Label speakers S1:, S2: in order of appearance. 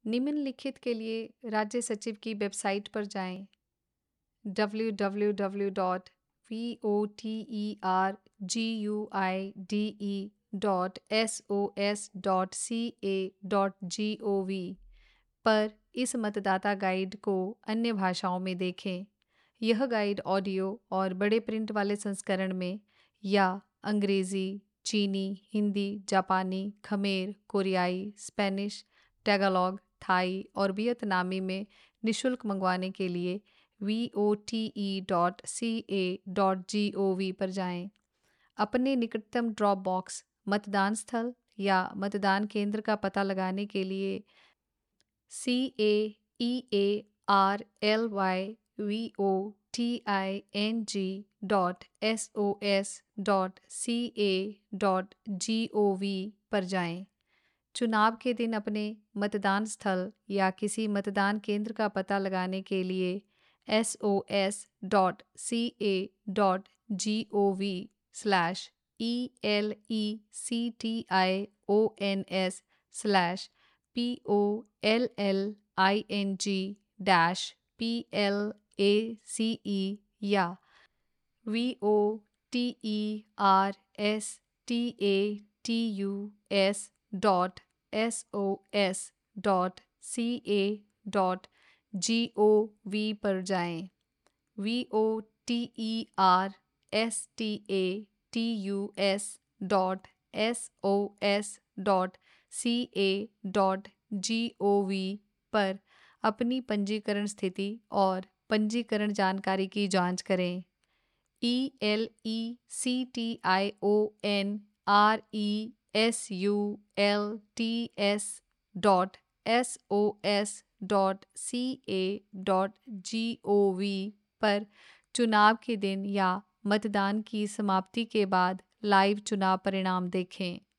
S1: निम्नलिखित के लिए राज्य सचिव की वेबसाइट पर जाएं। www.voterguide.sos.ca.gov पर इस मतदाता गाइड को अन्य भाषाओं में देखें। यह गाइड ऑडियो और बड़े प्रिंट वाले संस्करण में या अंग्रेज़ी, चीनी, हिंदी, जापानी, खमेर, कोरियाई, स्पेनिश, टैगालॉग, थाई और वियतनामी में निःशुल्क मंगवाने के लिए vote.ca.gov पर जाएं। अपने निकटतम ड्रॉप बॉक्स, मतदान स्थल या मतदान केंद्र का पता लगाने के लिए caarlyng.sos.ca.gov पर जाएं। चुनाव के दिन अपने मतदान स्थल या किसी मतदान केंद्र का पता लगाने के लिए sos.sections/polling-place या voterstatus.sos.ca.gov पर जाएं। voterstatus.sos.ca.gov पर अपनी पंजीकरण स्थिति और पंजीकरण जानकारी की जांच करें। ELECTIONRESULTS.sos.ca.gov पर चुनाव के दिन या मतदान की समाप्ति के बाद लाइव चुनाव परिणाम देखें।